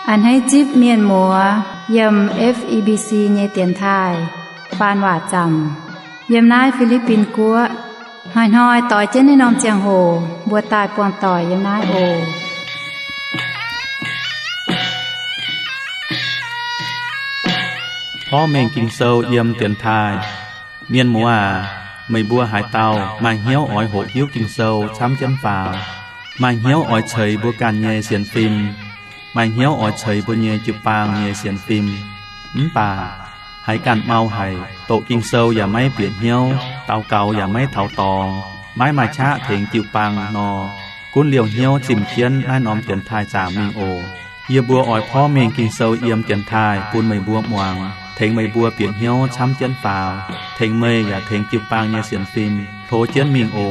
อันให้จิบเมียนมัวยำ FEBC เนเตียนไทยปานว่าจำยำนายฟิลิปปินส์กัวหอยหอยต่อยเจนในนอมเจียงโหบัวตายปวนต่อยยำนายโอพ่อเมงกินเซลเยี่ยมเตียนไทยเมียนมัวไม่บัวหายเตามาเหี้ยวอ้อยโหดหิ้วกินเซลช้ำจ้ำฝ่ามาเหี้ยวอ้อยเฉยบัวการเงยเสียนฟิล์มมาเหี้ยวอ้อยเฉยบัวเงยจุปางเงยเสียนฟิล์มป่าหายการเมาหายโตกินเซลอย่าไม่เปลี่ยนเหี้ยวเตาเก่าอย่าไม่เถาตองไม้มาชะเถงจิวปังนอกุ้นเหลียวเหี้ยวจิมเคียนไอ้นอมเตียนไทยจ่ามิงโอเยียบัวอ้อยพ่อเมงกินเซลเยี่ยมเตียนไทยปุนไม่บัวมวงเถงไม่บัวเปลี่ยนเหี้ยวช้ำเจียนฝ่าเถงเมยอย่าเถงจิวปังเงยเสียนฟิล์มโถเจียนมิงโอ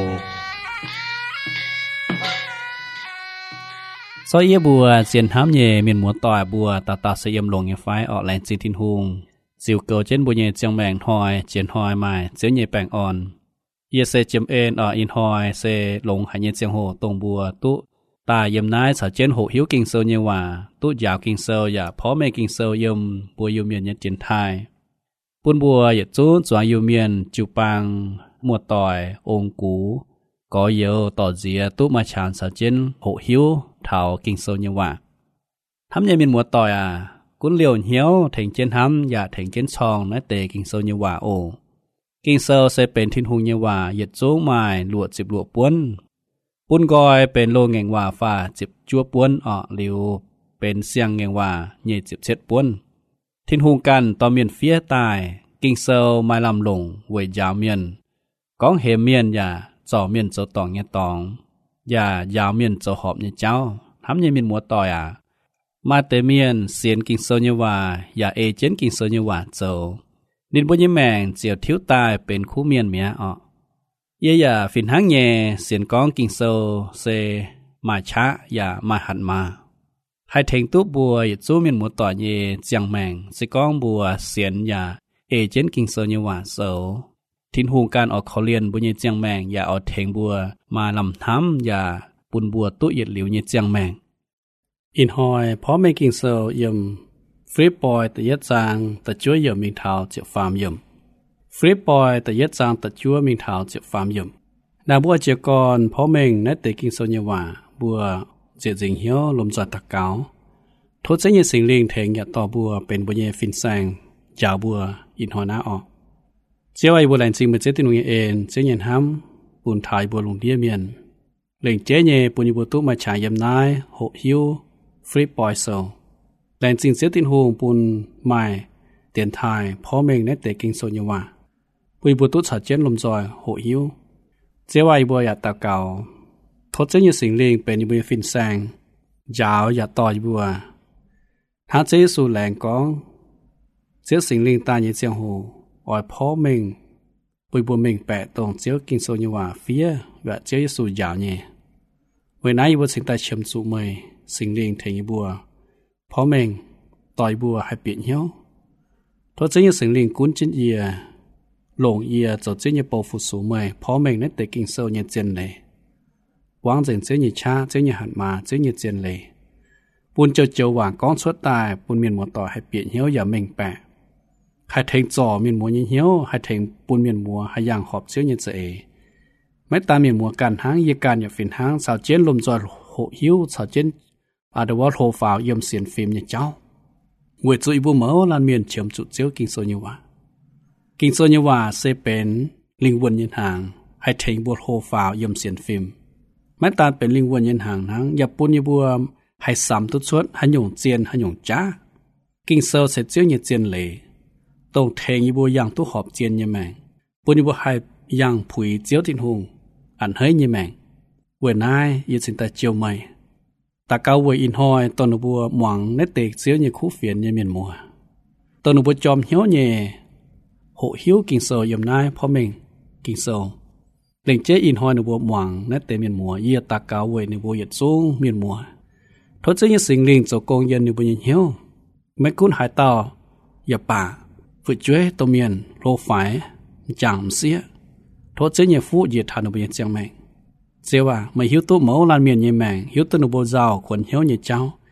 ซอยเยบัวเสียนห้ามเย่เมียนหมัวต่อยบัวตาเสียมลงเงไฟออกแรงจีทินหุงสิวเกิดเจนบัวเย่เจียงแมงหอยเจียนหอยใหม่เจียงเย่แปงอ่อนเยเซเจียมเอ็นออกอินหอยเซลงหายเย่เจียงโหตรงบัวตุตาเยี่ยมนายสาวเจนโหหิวกิงเซลเยว่าตุยาวกิงเซลอย่าเพราะแม่กิงเซลยมบัวยูเมียนเย่เจียนไทยปุ่นบัวอย่าจู้จวงยูเมียนจิวปังหมวดต่อยองกูก็เยอะต่อเสียตุมาชานสาวเจนโหหิวเท่ากิงโซเยว่าทำยังมีหมัวต่อยกุ้นเหลียวเหี้ยวถึงเจนทำอย่าถึงเจนชองนั่นเตะกิงโซเยว่าโอกิงโซเซเป็นทินหงเยว่าเหยียดโจ้ไม้หลวดจิบหลวดป้วนปุ่นกอยเป็นโลเงงว่าฟ้าจิบจั่วป้วนออกหลิวเป็นเสียงเงงว่าเหยียดจิบเช็ดป้วนทินหงกันต่อเมียนเฟี้ยตายกิงโซไม้ลำลงเวยยาวเมียนก้องเหมเมียนอย่าจ่อเมียนโจตองเงตองอย่ายาวเมียนโจหอบเนี่ยเจ้าทำยังมีหมัวต่อยมาเตเมียนเสียนกิงโซเยว่าอย่าเอเจนกิงโซเยว่าโจนินบุญยแมงเจียวทิ้วตายเป็นคู่เมียนเมียอ่ออย่าฟินหางแย่เสียนก้องกิงโซเซมาชะอย่ามาหันมาให้เทงตู้บัวอย่าจู้เมียนหมัวต่อเยเจียงแมงสิก้องบัวเสียนอย่าเอเจนกิงโซเยว่าโจทินหูการออกเขาเรียนบุญเจียงแมงอย่าเอาเทงบัวมาลำท้ำอย่าปุ่นบัวตู้เหยียดหลิวเจียงแมงอินหอยเพราะไม่กิงเซลยมฟรีปอยแต่ยัดจางแต่ช่วยยมมิงเท้าเจียฟาร์มยมฟรีปอยแต่ยัดจางแต่ช่วยมิงเท้าเจียฟาร์มยมนาบัวเจียกรเพราะเมงนัดแต่กิงเซลเยว่าบัวเจียจิงเหี้ยวลมจอดตะเกาทศเจียสิงลิงเทงอย่าต่อบัวเป็นบุญเยฟินแซงยาวบัวอินหอยน้าออกเจ้าไอ้บัวแหลนจริงเป็นเจ้าตินุยเอ็นเจ้าเย็นห้ำปุ่นไทยบัวลงเดียเมียนเล่งเจ๊เย่ปุญญบุตุมาฉายยำนายโหหิวฟรีปอยโซแหลนจริงเสียตินหงปุนใหม่เตียนไทยพ่อเมงในเตะกิงโซยว่าปุญญบุตุฉาเจนลมจอยโหหิวเจ้าไอ้บัวอยากตาเก่าทศเจ้าสิงลิงเป็นบุญฟินแซงยาวอยากต่อยบัวหาเจ้าสู่แหลงก้องเจ้าสิงลิงตายเยี่ยเจียงโหออยพ่อเมงปุยบัวเมงแปะตรงเจ้ากิงโซยว่าเฟียว่าเจ้าสู่ยาวเนี่ยเวลาอยู่บนสิงตาเฉิมสู่เมยสิงเลียงเทียบัวพ่อเมงต่อยบัวให้เปลี่ยนเหี้ยวทศเจ้าสิงเลียงกุ้นจินเอียหลงเอียจดเจ้าเนี่ยโปฟุสู่เมยพ่อเมงนั่นแต่กิงโซเนี่ยเจนเลยวางเจนเจ้าเนี่ยช้าเจ้าเนี่ยหันมาเจ้าเนี่ยเจนเลยปุ่นเจ้าหวางก้อนชดตายปุ่นเมียนหมดต่อให้เปลี่ยนเหี้ยวอย่าเมงแปะให้เทงจ่อเมียนมัวเหี้ยวให้เทงปูนเมียนมัวให้ย่างหอบเชื้อเย็นเสเอไม่ตามเมียนมัวการหางยีการอย่าฟินหางสาวเจนลมจอดโหหิวสาวเจนอาดวอลโฮฟาวเยี่ยมเสียนฟิล์มเนี่ยเจ้าเวจุยบัวเหมือลานเมียนเฉียมจุดเจียวกิงโซเยว่ากิงโซเยว่าเซเป็นลิงวนยันหางให้เทงบัวโฮฟาวเยี่ยมเสียนฟิล์มไม่ตามเป็นลิงวนยันหางทั้งอย่าปูนยบัวให้สามตุดชดให้หยงเจียนให้หยงจ้ากิงโซเสเจียวเนี่ยเจียนเลยตรงเทงยีบัวยังตู้หอบเจียนยี่แมงปุญญบัวให้ยังผุยเจียวตินหงอันเฮ้ยยี่แมงเวนายยี่สินตาเจียวไม่ตาเกาเวอินหอยตอนบัวหวังในเตกเจียวยี่คู่เฟียนยี่เมียนมัวตอนบัวจอมเหี้ยวยี่โหหิวกิงโซยำนายพ่อเมงกิงโซเล่งเจอินหอยในบัวหวังในเตเมียนมัวยี่ตาเกาเวในบัวหยัดสูงเมียนมัวทศเจ้าสิงลิงโจกงเย็นในบัวเหี้ยวไม่คุ้นหายต่ออย่าป่าฝึกช่วยตัวเมียนโลฝ่ายจางเสียทศเจ้าเนี่ยฟูเหยียดทานุบเจียงแมงเจ้าว่าไม่หิวตัวหมูลานเมียนยี่แมงหิวตัวนุบเจ้าควรเหี้ยวเนี่ยเจ้า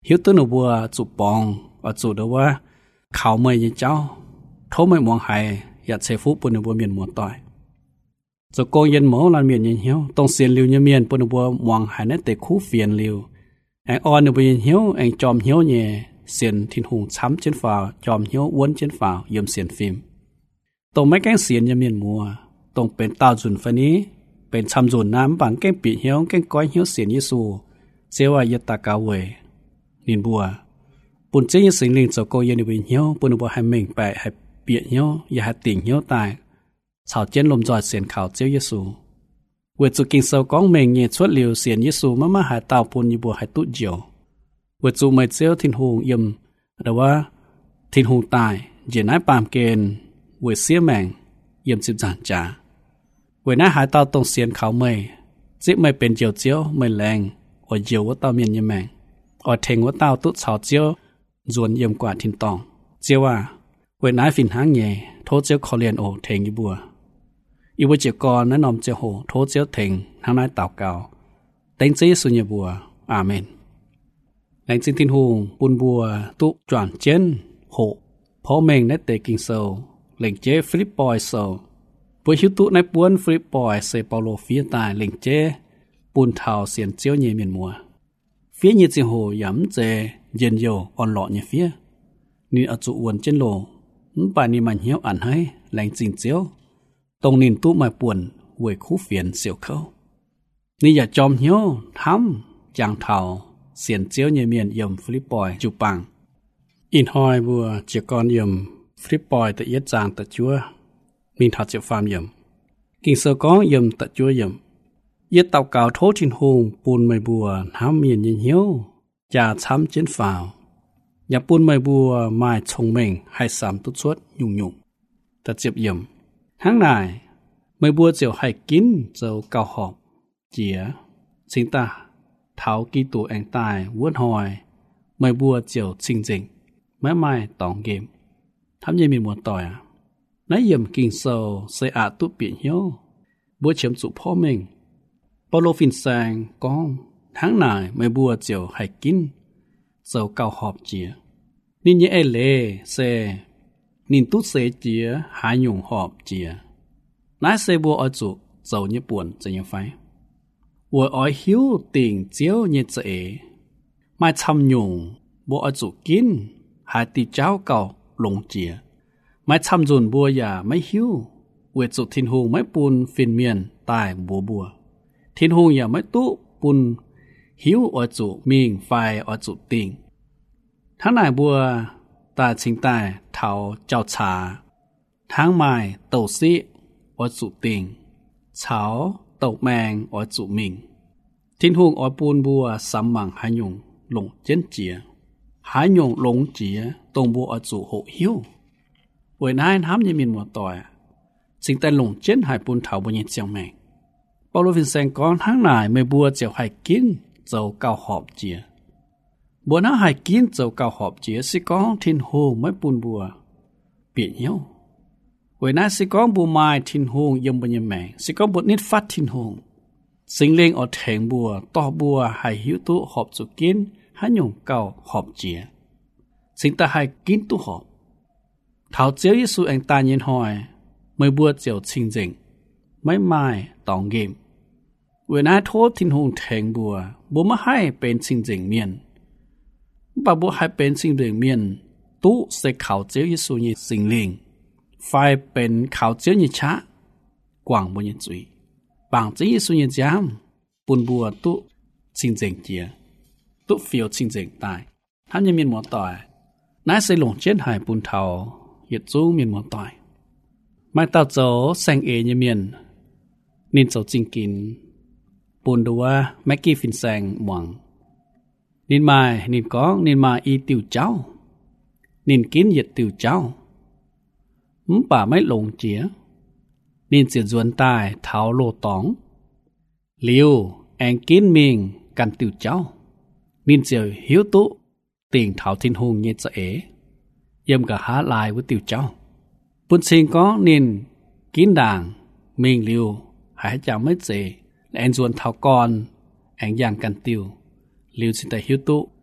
hiếu tứ nụ bùa chủ bong và chủ đóว่าเขาไม่ยังเจ้าโทไม่มองหายอยากเซฟุปนบัวเมียนมัวต่อยจะโกงยันหมอลานเมียนยันเหี้ยวต้องเสียนลิวยันเมียนปนบัวมองหายนั่นแต่คู่เฟียนลิวไอออนบัวยันเหี้ยวไอจอมเหี้ยวเนี่ยเสียนทิ้งหงช้ำเช่นฝ่าจอมเหี้ยวอ้วนเช่นฝ่าเยี่ยมเสียนฟิล์มต้องไม่แกล้งเสียนยันเมียนมัวต้องเป็นตาจุนฟันนี้เป็นชำจุนน้ำปังแกล้งปีเหี้ยวแกล้งก้อยเหี้ยวเสียนยิสูเจ้าว่ายตากาเวนินบัวปุ่นเจ้าสิ่งหนึ่งจะโกยันบัวเหี้ยวปุ่นบัวให้เม่งไปให้เปียเหี้ยวอย่าให้ติ่งเหี้ยวตายชาวเจนลมจอยเสียนข่าวเจ้ายิสูเวจุกินเสาก้องเม่งเงียชวดเหลียวเสียนยิสูมาหายเต่าปุ่นยบัวให้ตุเจียวเวจูไม่เจ้าทิ้งหงยมแต่ว่าทิ้งหงตายเจียนายปามเกณฑ์เวเสียแมงยมสิบจานจ่าเวน่าหายเต่าตรงเสียนเขาไม่จิไม่เป็นเจียวเจียวไม่แรงอดเจียวว่าเต่าเมียนยมแมงอดเทงว่าเต่าตุชาวเจียวจวนยมกว่าทิ้งตองเจียวว่าเวน่าฟินหางเย่โทษเจ้าขอเรียนโอเทงยบัวอีวเจียวกรนั้นนอมเจ้าโหโทษเจ้าเทงทางนายเต่าเก่าเต็งจีสุญญบัวอาเมนแหล่งจินทินหงปุนบัวตุจวนเจนโหพ่อเมงนัดเตกิงโซแหล่งเจฟิลิปปอยโซปัวหิวตุในปวนฟิลิปปอยเซเปาโลฟีตายแหล่งเจปุนเทาเสียนเจียวเยเมียนมัวฟีเยจิโหย้ำเจเย็นโยอ่อนหล่อเยฟีนี่อจุวนเจนโลป่านนี้มันเหี้ยวอ่านให้แหล่งจินเจียวตรงนินตุมาป่วนเวยคู่เฟียนเสียวเขานี่อย่าจอมเหี้ยวทำจางเทาเสียนเจียวเยเมียนยมฟิลิปปอยจูปังอินหอยบัวเจียกรยมฟิลิปปอยตะเย็ดจางตะจัวมินทัดเจียฟามยมกิงเซอร์ก้องยมตะจัวยมเย็ดเต่าเก่าโทชินหงปูนไม่บัวน้ำเมียนเย็นเหี้ยวจ่าช้ำเจนฝ่าวอย่าปูนไม่บัวไม้ชงเม่งให้สามตุดชดยุ่งตะเจียบยมทั้งนายไม่บัวเจียวให้กินเจ้าเก่าหอบเจียสิงตาเท้ากีตัวแองตายวัดหอยไม่บัวเจียวจริงแม่ไม่ตองเกมทำยังมีมัวต่อยนายเยี่ยมกิงโซเสอาตุเปียเหี้ยวบัวเฉียมสุพ่อเม่งปอโลฟินแซงก้องทั้งนายไม่บัวเจียวให้กินเจ้าเก่าหอบเจียนินเยเอเลเซนินตุเสเจียหายหยงหอบเจียนายเซบัวอจุเจ้าญี่ปุ่นจะยังไฟ我爱晓定朝日子买参用我爱做紧还得找个龙节买参准บัวอย่าไม่หิวเวจุทินหงไม่ปุนฟินเมียนตายบัวทินหงอย่าไม่ตุปุนหิว爱做มิงไฟ爱做ติงทั้งนายบัวตาชิงตายเท้าเจ้าชาทั้งไม้เต่าซี爱做ติงเฉาเต่าแมงอ้อยจุมิงทิ้นหงอ้อยปูนบัวสำมังหายงหลงเจนเจียหายงหลงเจียตรงบัวอ้อยจุโหหิวเวยนายน้ำยังมีมัวต่อยสิ่งแต่หลงเจนหายปูนเถาบนยังเจียงแมงปอโลฟินแซงก้อนทั้งนายไม่บัวเจียวหายกินเจ้าเก่าหอบเจียบัวน้าหายกินเจ้าเก่าหอบเจียสิก้องทิ้นหงไม่ปูนบัวเปลี่ยนเหี้ยวเวยนาสิก้องบัวไม้ทิ้นหงยมบนยังแมงสิก้องบทนิดฟัดทิ้นหงสิงเลงอดแทงบัวต่อบัวให้หิวตุหอบจุกินให้หยงเก่าหอบเจียสิงตาให้กินตุหอบเท้าเจียวยิสูแองตาเย็นหอยไม่บัวเจียวชิงเจงไม่ไม้ตองเกมเวนาโทษทิ้นหงแทงบัวมาให้เป็นชิงเจงเมียนปะบัวให้เป็นชิงเจงเมียนตุเสกเขาเจียวยิสูยิสิงเลงไฟเป็นเขาเจียวยิชะกว่างบนยิจุยบางจีสุญญจามปุนบัวตุชิงเจงเจียตุฟิวชิงเจงตายท่านยังมีหมอต่อยนายเสหลงเจนหายปุนเทาเหยียดจูมีหมอต่อยไม่เต่าโจแซงเอยังมีนินโจจิงกินปุนดัวแม็กกี้ฟินแซงหวังนินมานินก้องนินมาอีติวเจ้านินกินเหยียดติวเจ้าป่าไม่หลงเจียนินเสียจวนตายเท้าโลตองเลียวแองกินมิงกันติวเจ้านินเสียวหิวตุติ่งเท้าทินหงเยจะเเยี่ยมกับหาลายvớiติวเจ้าปุ่นสิงก็นินกินด่างมิงเลียวหายจำไม่เจแองจวนเท้าก่อนแองย่างกันติวเลียวสิแต่หิวตุ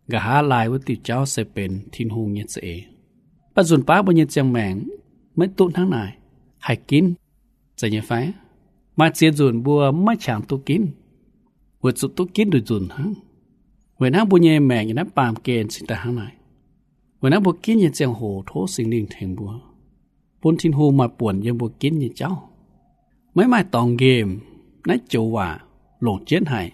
gà há lại với tiểu cháu sẽเป็นthiên hùng nhiệt sẽ bà dùn bá bao nhiêu chẳng mảng mấy tụn tháng này hay kín sẽ như phải mà chia dùn bùa mấy chẳng tụ kín vượt sụt tụ kín rồi dùn hăng vậy nó bao nhiêu mảng như nó bàm kền sinh ta tháng này vậy nó bao kín như chẳng hồ thố sinh linh thành bùa bốn thiên hùng mà buồn như bao kín như cháu mấy mai tòng game nãy chủ hòa lộn chết hay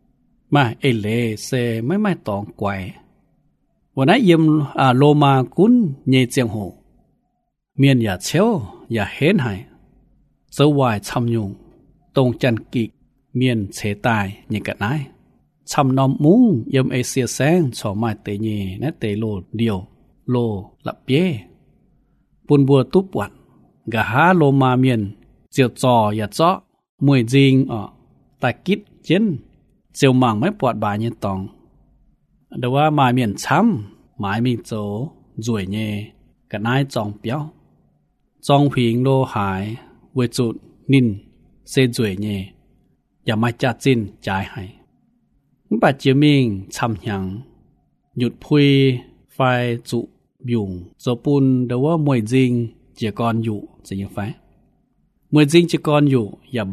mà ê lệ xe mấy mai tòng quay và nãy yếm lô ma cún nhẹ giang hồ miền nhà chéo nhà hến hay sâu hoài chăm nhung tông chân kịch miền chế tài như cả nãy chăm nom muông yếm ê xìa sáng cho mai tê nhẹ nãy tê lô điều lô lập bế buồn bùa túp quạt gà há lô ma miền chiều trò ya chó mùi dinh ở tại kít chiến chiều mảng mấy bọt bà như tòng đâuว่า miền chăm mãi mình chỗ ruồi nhẹ cả nai tròng béo tròng phình lô hải với chuột nín xe ruồi nhẹอย่ามาจัดจินจ่ายให้bà chiều mình chăm nhang nhụt phui phai trụ dùng dầu bùn đâuว่า mùi dinh chỉ còn dụ sẽ như phải mùi dinh chỉ còn dụอย่า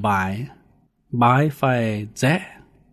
bái phải dễ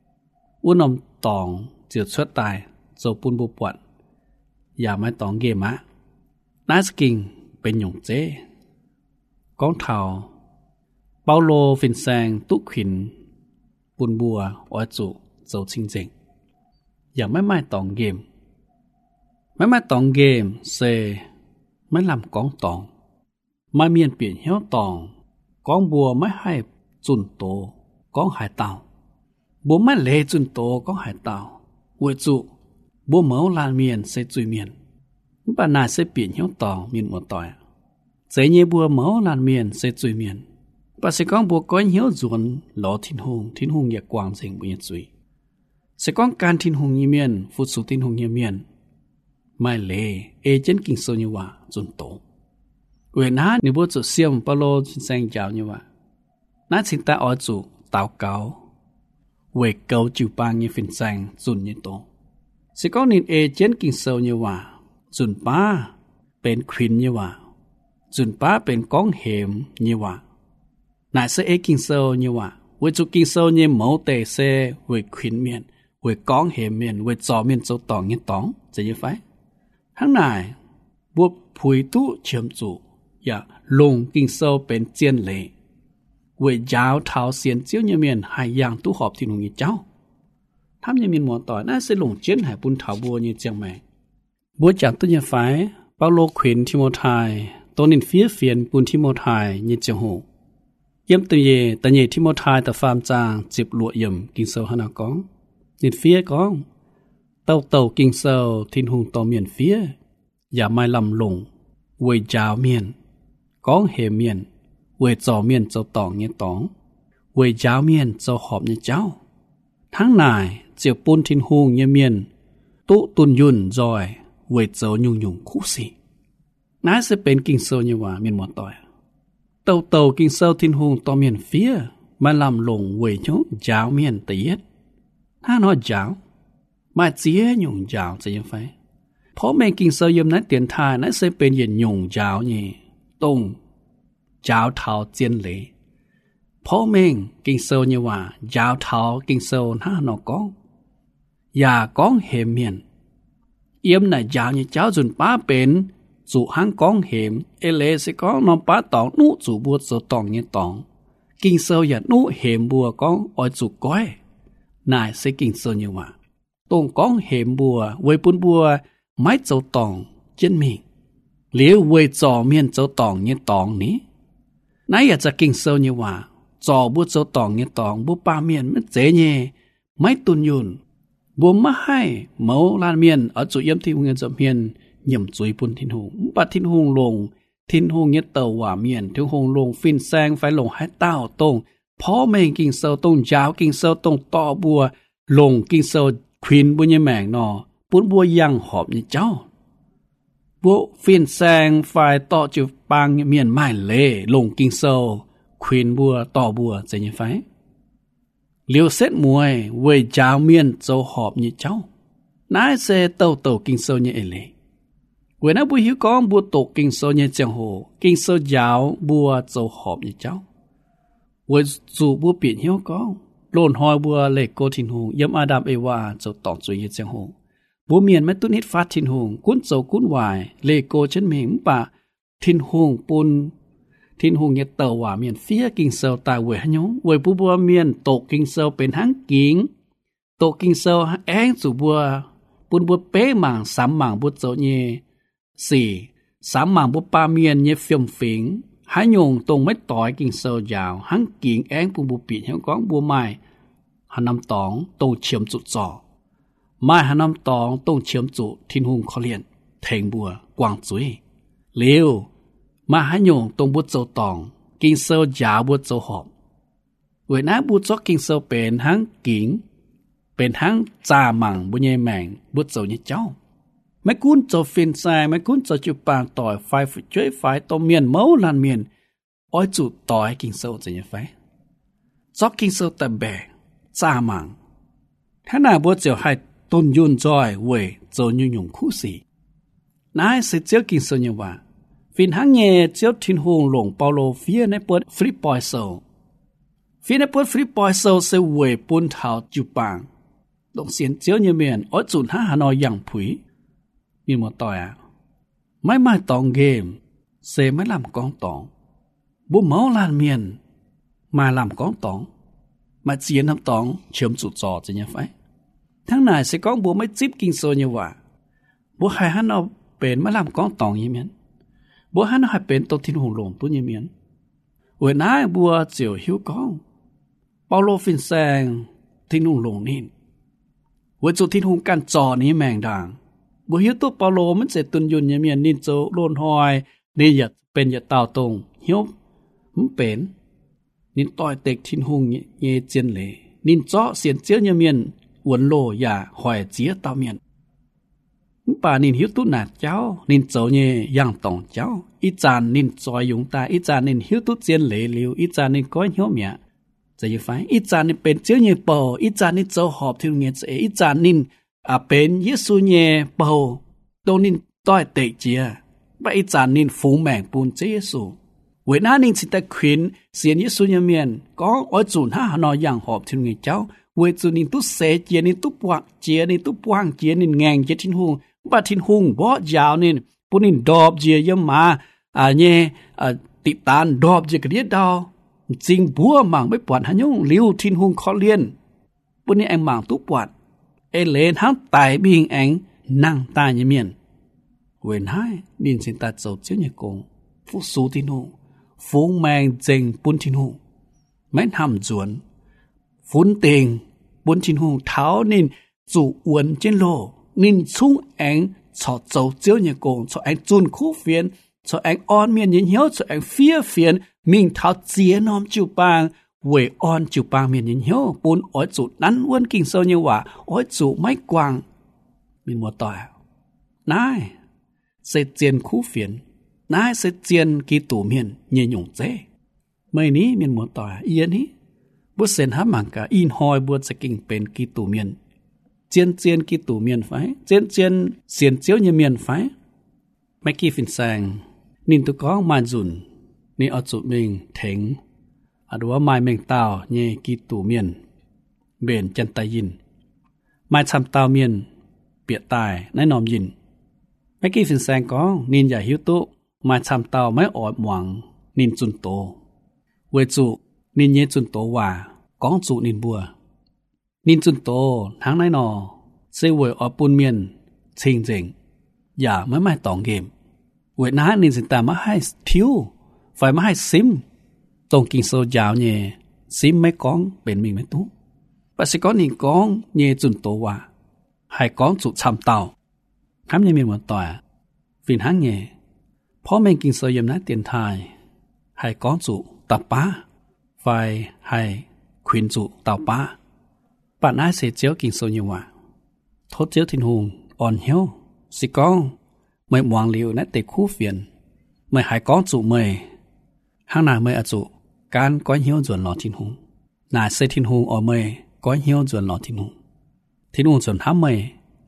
uốn nằm tòng chiều xuất tài dầu bùn bù bọtอย่าไม่ต้องเกมะน่าสกิงเป็นหยงเจ้ก้องเทาเปาโลฟินแซงตุขินปุนบัวออยจุโจชิงเจงอย่าไม่ต้องเกมไม่ต้องเกมเซไม่ลำก้องตองไม่เมียนเปลี่ยนเหี้ยวตองก้องบัวไม่ให้จุนโตก้องหายเต่าบัวไม่เละจุนโตก้องหายเต่าอวยจุbố mẫu lan miền sẽ chui miền bà nài sẽ biển hiếu tòng miền một tỏi dễ như bố mẫu lan miền sẽ chui miền bà sẽ con bố có hiếu ruộng ló thiên hùng nhạc quang dành bố nhật chui sẽ con can thiên hùng như miền phút số thiên hùng như miền mai lệ ê chân kinh sâu như hòa dồn tổ quên ná nếu bố chủ xiêm bà lô xanh chào như hòa ná chính ta ở chủ táo cáo về cầu chịu bang như phiền xanh dồn như tổ sẽ có nên ê chén kinh sâu như hòa dùn baเป็นควินnhư hòa dùn baเป็นก้องเหม như hòa nãy sẽ ê kinh sâu như hòa với chú kinh sâu như mẫu tề xe với khuyến miền vớiก้องเหม miền với gió miền châu tòng như tòng sẽ như phải tháng này buộc phùi tu chiếm chủ và lùng kinh sâuเป็นchiên lệ với giáo thảo xiên chiếu như miền hai yang tu họp thì nông như cháu thăm như miền mùa tỏiน่าsẽ lùng chiến hải bún thảo bùa như chẳng mẹ bùa chẳng tôi như phải bao lô khuyến Timôthai tôi nên phía phiền bún Timôthai như chẳng hồ yếm từ ye tại nhị Timôthai tại farm trang chụp lụa yếm kinh sâu hana con nên phía con tàu kinh sâu thiên hùng tàu miền phíaอย่าไม่ลำลงเวยจาวเมียนก้องเหเมียนเวยจอเมียนเจ้าตองเนี่ยตองเวยจาวเมียนเจ้าหอบเนี่ยเจ้าทั้งนายเจียวปุ้นทินหงเนี่ยเมียนตุตุนยุนจอยเวยเจ้ายุ่งคู่สิน่าจะเป็นกิ่งเซลเนี่ยว่าเมียนหมดต่อยเต่ากิ่งเซลทินหงต่อเมียนเฟียมาลำลงเวยยงจาวเมียนตีเอ็ดถ้าน้อยจาวมาเจี๋ยยุ่งจาวจะยังไงเพราะแมงกิ่งเซลยมนั้นเตียนทายนั้นจะเป็นเย็นยุ่งจาวนี่ตรงจาวเท้าเจียนเลยเพราะแมงกิ่งเซลเนี่ยว่าจาวเท้ากิ่งเซลน่าหนอกองอย่าก้องเหมเมียนเอี่ยมน่ะจาวเนี่ยเจ้าจุนป้าเป็นจู่ห้างก้องเหมเอเลสิก้องนอนป้าตองนู้จู่บัวเจ้าตองเนี่ยตองกิ่งเซลอย่านู้เหมบัวก้องอ้อยจู่ก้อยนายสิกิ่งเซลเนี่ยว่าตรงก้องเหมบัวเวยปุ่นบัวไม่เจ้าตองเจนมีเหลียวเวจอเมียนเจ้าตองเนี่ยตองนี้นายอยากจะกิ่งเซลเนี่ยว่าจอบัวเจ้าตองเนี่ยตองบัวปาเมียนมันเจเนี่ยไม่ตุนยุนบัวไม่ให้เมาลานเมียนเอาจุเยี่ยมที่เงินจะเมียนเยี่ยมจุยปุ่นทินหงปัดทินหงลงทินหงเนี่ยเต่าว่าเมียนทินหงลงฟินแซงไฟลงให้เต้าตรงพ่อแม่กิ่งเซลตรงยาวกิ่งเซลตรงต่อบัวลงกิ่งเซลควินบัวเนี่ยแมงนอปุ้นบัวยังหอบนี่เจ้าบัวฟินแซงไฟต่อจูปางเมียนไม่เล่ลงกิ่งโซควินบัวต่อบัวจะยังไงเลี้ยวเซตมวยเวยจาวเมียนเจ้าหอบนี่เจ้า nãy sẽ tàu kinh sâu như lệ quên nó bùi hiếu con bùa tổ kinh sâu như chẳng hồ kinh sâu giáo bùa dầu họp như cháu quên dù bùa biển hiếu con lồn hoi bùa lệ cô thiên hùng yếm Adam Eva dầu tỏng chuối như chẳng hồ bùa miền mấy tuấn hít phát thiên hùng cuốn dầu cuốn hoài lệ cô chân mình bà thiên hùng bùn thiên hùng như tàu hỏa miền phía kinh sâu tại quê hắn nhúng quê bùa miền tổ kinh sâu bên háng kính tổ kinh sâu én dù bùa bùn bùa bế mảng sám mảng bùa dầu nhưสี่sám mảng bùa ba miền như phiền phiền hãy nhung tông mấy tỏi kinh sâu giàu hắn kiện én bùn bùa biển hắn có bùa mai hắn nằm tỏng tông chiếm trụ trò mai hắn nằm tỏng tông chiếm trụ thiên hùng khó liền thành bùa quang chuối liêu mà hãy nhung tông bùa dầu tỏng kinh sâu giàu bùa dầu họp với nãy bùa chó kinh sâu bền hắn kiệnเป็นทั้งจ่าหมั่งบุญยแมงบุตรเจ้าเนี่ยเจ้าไม่คุ้นเจ้าฟินใส่ไม่คุ้นเจ้าจุปางต่อยไฟช่วยไฟต้มเมียนเมาลานเมียนอ้อยจุดต่อยกินเซลจะยังไฟจอกกินเซลแต่แบกจ่าหมั่งถ้าหน้าบุตรเจ้าให้ต้นยุนจอยเว่ยเจ้ายุ่งยุ่งคู่สีนายสิเจ้ากินเซลเนี่ยว่าฟินทั้งเย่เจ้าทินหงหลงเปาโลเฟียในเปิดฟริปอยเซลฟินในเปิดฟริปอยเซลเซเว่ยปุ่นเท้าจุปางลงเสียนเจียวเนี่ยเมียนอ้อยจุนหาหานอยอย่างผุยมีหมดต่อยไม่ตองเกมเซไม่ลำกองตองบุเมาลานเมียนมาลำกองตองมาเจียนทำตองเชื่อมจุดจอจะยังไงทั้งนายเสกองบัวไม่จิ๊บกินโซเนี่ยว่าบัวให้หันเอาเป็นมาลำกองตองยี่เมียนบัวหันเอาให้เป็นตัวทิ้งหงหลงตัวยี่เมียนเวนายบัวเจียวหิวกองเปาโลฟินแซงทิ้งหงหลงนี่ว่าจุดที่หงการจอนี้แมงด่างบัวหิวตัวเปาโลมันเสร็จตุนยุนเนี่ยเมียนนินโจโลนหอยนี่อย่าเป็นอย่าเต่าตรงหิวมันเป็นนินต่อยเต็กทิ้งหงเยเจียนเลยนินเจาะเสียนเจียวเนี่ยเมียนอวนโลอย่าหอยเจียเต่าเมียนป่านินหิวตุหนาเจ้านินโจเนี่ยย่างตองเจ้าอีจานนินจอยยงตาอีจานนินหิวตุเจียนเหลวลิวอีจานนินก้อยหิวเมียจะยังไงอีจานนี่เป็นเจ้าเนี่ยเป่าอีจานนี่เจ้าหอบที่เงี้ยเจอีจานนี่เป็นเยซูเนี่ยเป่าตรงนี้ต้อยเตะเจียไปอีจานนี่ฝูงแมงปูนเจเยซูเวน่านี่สิแต่ขวินเสียนเยซูเนี่ยเมียนก็อ้อยจุนห้าหนออย่างหอบที่เงี้ยเจ้าเวจูนี่ตุ๊เสเจียนี่ตุ๊ปวักเจียนี่ตุ๊ปวางเจียนี่แงงเจทิ้งหงบัดทิ้งหงบ่ยาวนี่ปูนี่ดอบเจียยมาเนี่ยติดตานดอบเจียกระเดียดดาวจริงบัวหมั่งไม่ปวดหันยงลิ้วทิ้งหงคอเลียนปุ่นนี่เองหมั่งตุ๊ปวดเอเลนทั้งตายบิงเองนั่งตายเมียนเวนให้ดินสินตาโจเจียวเนี่ยกงฟูสูทิ้งหงฟูงแมงเจงปุ่นทิ้งหงไม่ทำจวนฟุ้นเต็งปุ่นทิ้งหงเท้านินจู่อวนเจนโลนินชุ่งเองชอโจเจียวเนี่ยกงชอเองจุนคู่เฟียนชอเองอ่อนเมียนยินเหี้ยวชอเองเฟียนมิงเท้าเจียนอมจิวปางเวออนจิวปางเมียนยินเหี้ยวปูนอ้อยจุดนั้นวนกิ่งโซเนี่ยว่าอ้อยจุไม่กวางมีมัวต่อยนายเสเจียนคู่เฟียนนายเสเจียนกีตู่เมียนเยี่ยหยงเจ้เมื่อนี้เมียนมัวต่อยเอียนี้บัวเซนหามังกะอินหอยบัวจะกิ่งเป็นกีตู่เมียนเจียนกีตู่เมียนไฟเจียนเสียนเจียวเนี่ยเมียนไฟไม่กี่ฟินแซงนินตุก้องมาจุนนี่เอาจุดเมงเถงอาดูว่าไม้เมงเต้าเย่กีตู่เมียนเบนจันตายินไม้ชำเต้าเมียนเปียตายในนอมยินไม่กี่ฟินแซงก้องนินอย่าหิวตุไม้ชำเต้าไม่อดหวังนินจุนโตเวจุนินเยจุนโตว่าก้องจุนินบัวนินจุนโตทั้งในนอเซเวออปุนเมียนชิงเจงอย่าไม่ตองเกมเวน้านินสินตามาให้ทิวไฟมาให้ซิมตรงกิ่งโซยาวเนี่ยซิมไม่ก้องเป็นมิงไม่ตู้ปัสสิก้อนนี่ก้องเนี่ยจุนโตว่าให้ก้องจุดชำเต่าทำยังมีหมดต่อฟินหังเนี่ยพ่อแม่กิ่งโซยมนะเตียนไทยให้ก้องจุตับป้าไฟให้ควินจุเต่าป้าปัดน้าเสียเจียวกิ่งโซยว่าทดเจียวทิ้งหงอ่อนเหี้ยวสิก้องไม่หวังเหลียวนะเตะคู่เฟียนไม่หายก้องจุไม่ห้างนาไม่อจุการก้อยเหี้ยวจวนหล่อทิ้งหงนาเซทิ้งหงอ๋อไม่ก้อยเหี้ยวจวนหล่อทิ้งหงส่วนห้ามไม่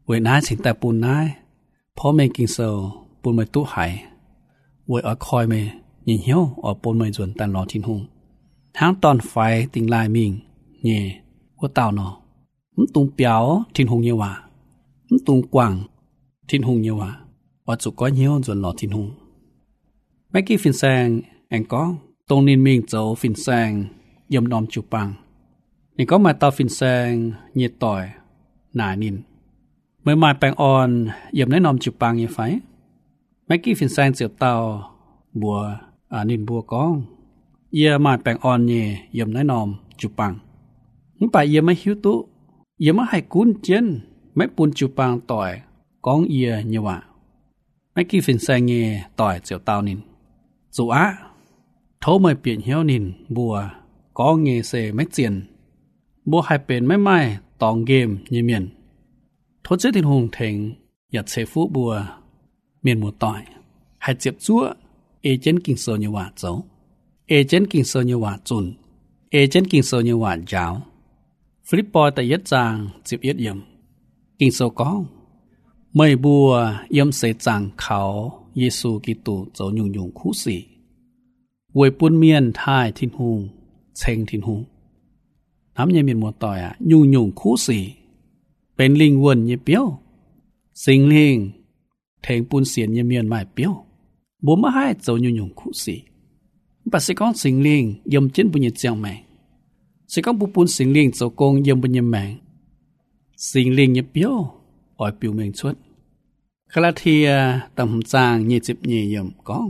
Với nái xin ta bùn nái, phó mê kinh sâu, bùn mê tú hải. Với ở khói mê, nhìn hiếu ở bùn mê dùn tàn lò thiên hùng. Hãng toàn phải tình lai mình, nhẹ, của tao nó. Tung béo thiên hùng nhiều à. Tung quảng thiên hùng nhiều à. Và chủ có nhiều dùn lò thiên hùng. Mấy kỳ phiên sang, anh có, tông nên mình dấu phiên sang, yếm nòm chụp bằng. Nên có mà tao phiên sang, nhiệt tỏi, nà nín. Mới mai bang on, yếm lấy nòm chụp bằng như phải. Mấy kỳ phiên sang chụp tao, bùa, nín bùa con. Yếm mai bang on nhé, yếm lấy nòm chụp bằng. Những bà yếm mấy hiếu tụ, yếm mấy hai cuốn chân, mấy bùn chụp bằng tỏi, con yếm như vậy. Mấy kỳ phiên sang nghe tỏi chụp tao nín. Dù á, thấu mời biển hiếu nín bùa có nghe xe mấy tiền. Bùa hai bên mấy mai tòng game như miền. Thốt chế thiên hùng thỉnh nhật xe phú bùa miền mùa tỏi. Hai chiếc chúa ê chén kinh sơ như hòa dấu. Ê chén kinh sơ như hòa dùn. Ê chén kinh sơ như hòa giáo. Philippo tại yết giang dịp yết yếm. Kinh sơ có. Mời bùa yếm xe giang khảo Giê-xu Kitô dấu nhung nhung khú sĩ. Với buôn miền thai thiên hùng, chênh thiên hùng. Nắm như miền mùa tỏi nhung nhung khú sĩ. Bên linh quần như biếu. Sinh linh, thênh buôn xiên như miền mài biếu. Bố mà hai dấu nhung nhung khú sĩ. Bà sẽ có sinh linh yếm chân bùn như chàng mạng. Sẽ có bố buôn sinh linh dấu công yếm bùn như mạng. Sinh linh như biếu, ỏi biếu mình chuốt. Khá là thì tầm giang nhẹ chịp nhẹ yếm có.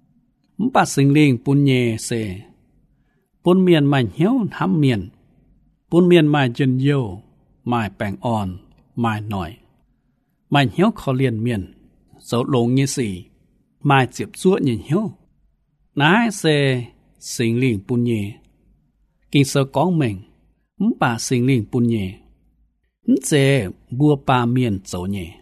Bà sinh linh bún nhẹ xe. Bún miền mài hiếu hám miền. Bún miền mài chân yêu, mài bàng on, mài nổi. Mài hiếu khó liền miền, dấu lông như xỉ, mài chịp chúa như hiếu. Nái xe sinh linh bún nhẹ. Kinh sơ có mình, bà sinh linh bún nhẹ. Dễ bùa bà miền dấu nhẹ.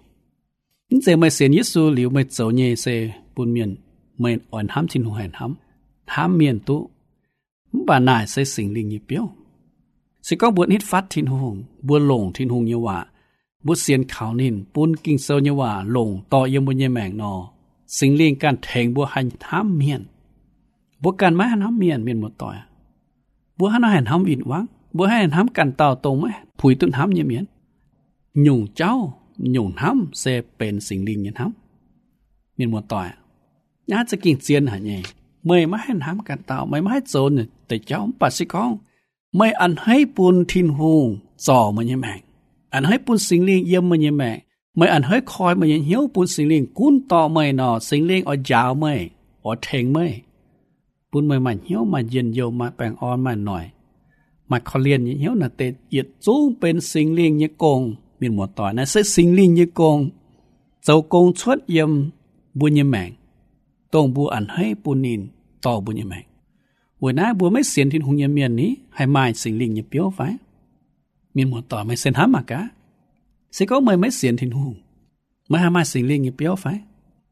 Dễ mày xuyên Giê-xu liu mày dấu nhẹ xe bún miền. Mày ổn hám thiên hùng hèn hám miền tụ. Bà nài sẽ sinh linh như biếu. Sẽ có buồn hít phát thiên hùng, buồn lồng thiên hùng như hòa. Buồn xiên khảo nín, buồn kinh sâu như hòa, lồng to yếm buồn như mẹng nò. Sinh linh can thèng buồn hành hám miền. Buồn can mấy hàm miền miền một tỏi. Buồn hàm hèn hám vịn vắng. Buồn hèn hám can tàu tông mấy, phùi tuân hám như miền. Nhung cháu, nhung hám sẽ bên sinh linh như hám. Miền một tỏi. Nhá sẽ kinh chiên hả nhỉ? Mày má hèn hám cả tao, mày má hết dồn nè, tại cháu bà sĩ con. Mày ăn hết bùn thiên hùng, giò mà như mẹ. Ăn hết bùn sinh linh yếm mà như mẹ. Mày ăn hết khói mà như hiếu bùn sinh linh, cún to mày nọ, sinh linh ở giáo mày, ở thèng mày. Bùn mày mà hiếu mà dền dầu mà bàng on mà nổi. Mà khó liền như hiếu là tệ yết chú bên sinh linh như con. Mình một tỏi này sẽ sinh linh như con. Dầu con xuất yếm bùn như mẹ. Tông bùa ăn hay bùa nín tỏ bùa như mẹ. Vừa nãy bùa mấy xiên thiên hùng như miền ní hay mai sinh linh như biếu phải. Miền một tỏ mấy xiên hám mà cả. Sẽ có mấy xiên thiên hùng. Mấy hai mai sinh linh như biếu phải.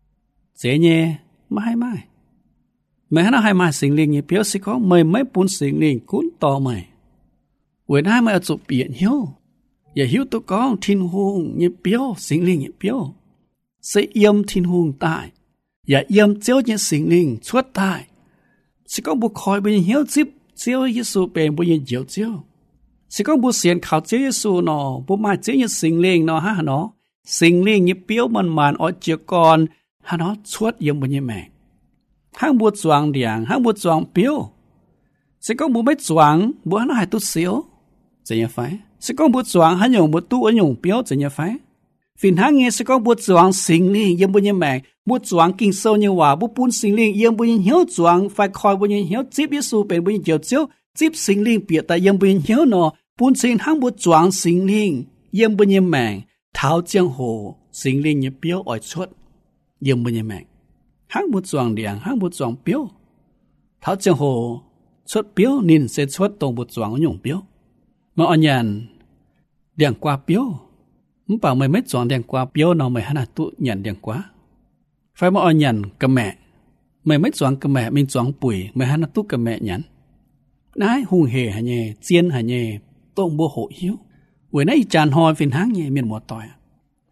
Dễ nhẹ mà hai mai. Mấy hai mai sinh linh như biếu sẽ có mấy bùn sinh linh cún tỏ mày. Vừa nãy mới ở chụp biển hiếu. Và hiếu tôi có thiên hùng như biếu sinh linh như biếu. Sẽ yếm thiên hùng tại. Và yếm chiếu những sinh linh xuất tại. Sẽ có bộ khói bởi những hiếu chếp chiếu Giê-xu bền bởi những diệu chiếu. Sẽ có bộ xiên khảo chiếu Giê-xu nó, bộ mai chiếu những sinh linh nó ha nó. Sinh linh như biếu màn ở chiếu con ha nó xuất yếm bởi những mẹ. Hãng bộ choáng điàng, hãng bộ choáng biếu. Sẽ có bộ mấy choáng, bộ nó hay tốt xíu. Sẽ như phải. Sẽ có bộ choáng hãng nhung bộ tu ở nhung biếu sẽ như phải. Vì hãng nghe sẽ có bộ choáng sinh linh yếm bởi những mẹ. Bộ choáng kinh sâu như hòa, bộ bún sinh linh yếm bởi những hiếu choáng, phải khỏi bởi những hiếu chếp Giê-xu bền bởi những diệu chiếu, chếp sinh linh biệt tại yếm bởi những hiếu nó, bún sinh hãng bộ choáng sinh linh yếm bởi những mẹ. Tháo giang hồ sinh linh như biếu ở xuất yếm bởi những mẹ. Hãng bộ choáng điàng, hãng bộ choáng biếu. Tháo giang hồ xuất biếu nên sẽ xuất tổng bộ choáng ở nhung biếu. Mà ở nhàn điàng qua biếu. Mình bảo mày mấy choáng điàng qua biếu nó mày hãy là tụ nhận điàng quá. Phải mà ở nhận cầm mẹ. Mày mấy choáng cầm mẹ mình choáng bùi. Mày hãy là tụ cầm mẹ nhắn. Nái hùng hề hả nhé. Chiên hả nhé. Tông bố hộ hiếu. Với nãy chàn hòi phiền háng nhé. Miền mùa tỏi.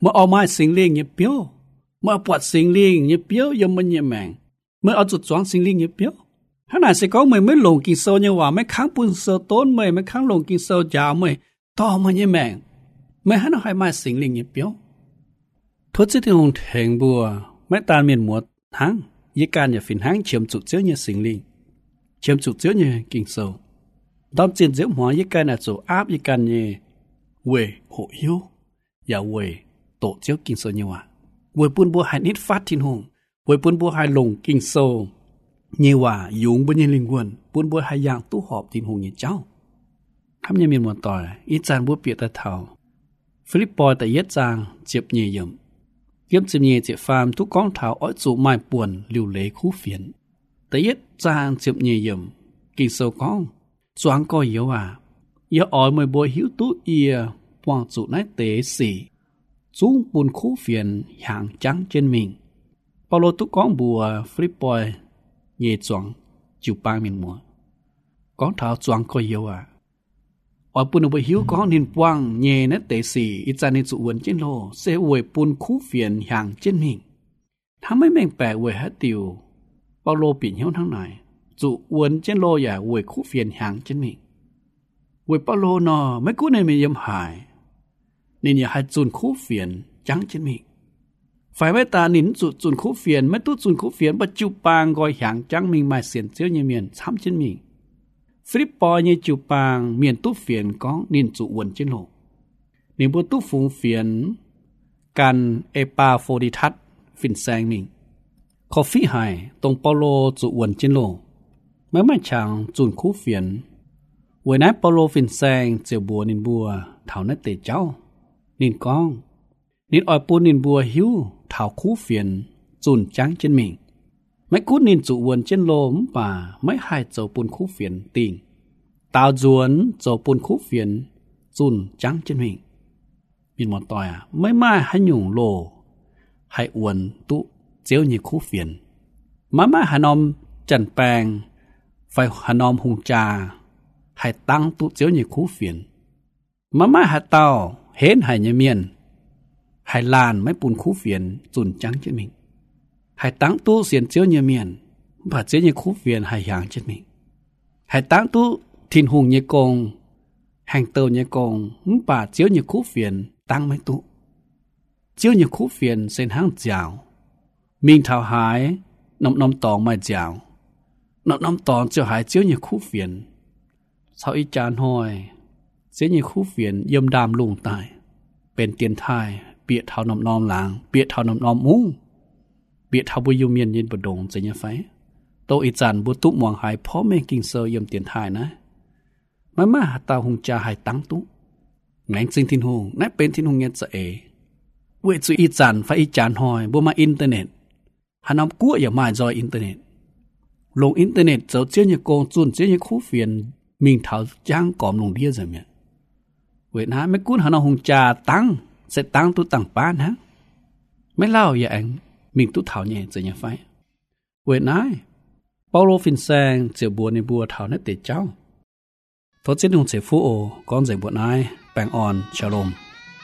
มื่อเอาไม้สิงเลี้ยงเงียบเปียวเมื่อปวดสิงเลี้ยงเงียบเปียวยมมันเงียบแมงเมื่อเอาจุดสว่างสิงเลี้ยงเงียบเปียวถ้าไหนสิก็ไม่ลงกินโซเนี่ยว่าไม่ค้างปุ่นโซต้นไม่ค้างลงกินโซยาวไม่ต่อมันเงียบแมงไม่ให้เราให้ไม้สิงเลี้ยงเงียบเปียวทุกสิ่งที่หงเถงบัวไม่ตาเมียนหมวดทั้งยี่การอย่าฝิ่นทั้งเชื่อมจุดเจ้าเนี่ยสิงเลี้ยงเชื่อมจุดเจ้าเนี่ยกินโซตอนจีนเจ้าหัวยี่การอาจจะอาบยี่การเนี่ยเว่ยโหหิวอย่าเว่ยโตเจ้ากินโซเนี่ยว่าเว่ยปุ่นบัวหายนิดฟาดทิ้งหงเว่ยปุ่นบัวหายลงกินโซเนี่ยว่ายุงบนยันลิงวนปุ่นบัวหายยางตู้หอบทิ้งหงเนี่ยเจ้าทำยังมีมวนต่ออีจานบัวเปียตะเทาฟิลิปปอยแต่เย็ดจางเจ็บเยี่ยมเยี่ยมจะมีเจ็บฟาร์มทุกกองเท้าอ้อยจูไม้ป่วนหลิวเล่คู่เฟียนแต่เย็ดจางเจ็บเยี่ยมกินโซกองสว่างก็เยอะว่าอย่าอ่อยมวยบัวหิวตู้เอียวางจูนายเตะสีจุ้งปุ่นคู่เฟียนอย่างจังเจนมิงเปาโลทุกกองบัวฟิลิปปอยเย่จวงจิวปางมินมัวกองเท้าจวงก็เยอะว่าออยปุ่นบัวหิวกองนินปวงเย่นเตะสีอิจานิจุวนเจนโลเซอวยปุ่นคู่เฟียนอย่างเจนมิงทำให้แมงแปลกเวยฮัตติวเปาโลปิ่นเหี้ยวทั้งไหนจุวนเจนโลอย่าอวยคู่เฟียนอย่างเจนมิงเวยเปาโลนอไม่กู้ในมียมหายนี่อย่าให้จุนคู่เฟียนจังเจนมิงฝ่ายไว้ตาหนินจุนคู่เฟียนไม่ตู้จุนคู่เฟียนปัจจุปางกอยอย่างจังมิงมาเสียนเจียวเมียนซ้ำเจนมิงฟิลิปปอยเยจูปางเมียนตู้เฟียนก้องนินจุวนเจนโลนินบัวตู้ฝูงเฟียนกันเอปาโฟดิทัสฟินแซงมิงคอฟฟี่ไฮตรงเปาโลจุวนเจนโลไม่ช่างจุนคู่เฟียนเวยนั้นเปาโลฟินแซงเจียวบัวนินบัวเท่านั้นเตเจ้านินก้องนินออยปูนินบัวหิวเท่าคู่เฟียนจุนจังเจนมิงไม่กู้นินจุวนเจนโลมป่าไม่ให้เจ้าปูนคู่เฟียนติงตาวจวนเจ้าปูนคู่เฟียนจุนจังเจนมิงบินหมดต่อยไม่ให้หยุ่งโลให้อวนตุเจียวนี่คู่เฟียนมาหานอมจันแปงไฟหานอมหงจาให้ตั้งตุเจียวนี่คู่เฟียนมาหาเต้าเห็นให้เมียนให้ลานไม่ปูนคู่เฟียนจุนจังเจนมิงให้ตั้งตู้เสียนเจียวเมียนผ่าเจียวนี่คู่เฟียนให้อย่างเจนมิงให้ตั้งตู้ทินหงเยกงแห่งเตอเยกงป่าเจียวนี่คู่เฟียนตั้งไม่ตู้เจียวนี่คู่เฟียนเส้นห้างเจ้ามิงเท้าหายน้ำตองไม่เจ้าน้ำตองเจ้าหายเจียวนี่คู่เฟียนเสาอีจานหอยเจียวนี่คู่เฟียนเยี่ยมดามลุงตายเป็นเตียนทายเปียเท้าน้ำหลางเปียเท้าน้ำมุ้งเปียเท้าบุยเมียนยินบดงจะยังไฟโตอีจานบุตุมวงหายพ่อแม่กิงเซอร์ยมเตียนทายนะมาหาตาหงจาหายตั้งตุไงซิงทินหงนั่นเป็นทินหงเงี้ยจะเอเวจุอีจานไฟอีจานหอยบัวมาอินเทอร์เน็ตหานำกู้อย่ามาจอยอินเทอร์เน็ตลงอินเทอร์เน็ตเจ้าเจียนยโกงจุนเจียนยคู่เฟียนมิงเท้าจ้างกอมลงเดียจะเมียเวนะไม่กู้หานำหงจาตั้งเสร็จตั้งตุตั้งป้านฮะไม่เล่าอย่าเองมิงตุเท้าเนี่ยจะยังไฟเวนะเปาโลฟินแซงเจียวบัวในบัวเท้าในเตเจ้าทศเจนหงเสฟูโอก้อนใจบัวนายแปงอ่อนชาลม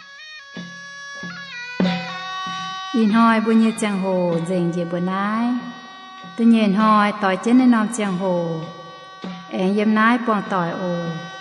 ยินหอยบุญเยจังโหเจงเจ็บบนายตุเย็นหอยต่อยเจนในนอมจังโหเอ็งเยี่ยมนายปองต่อยโอ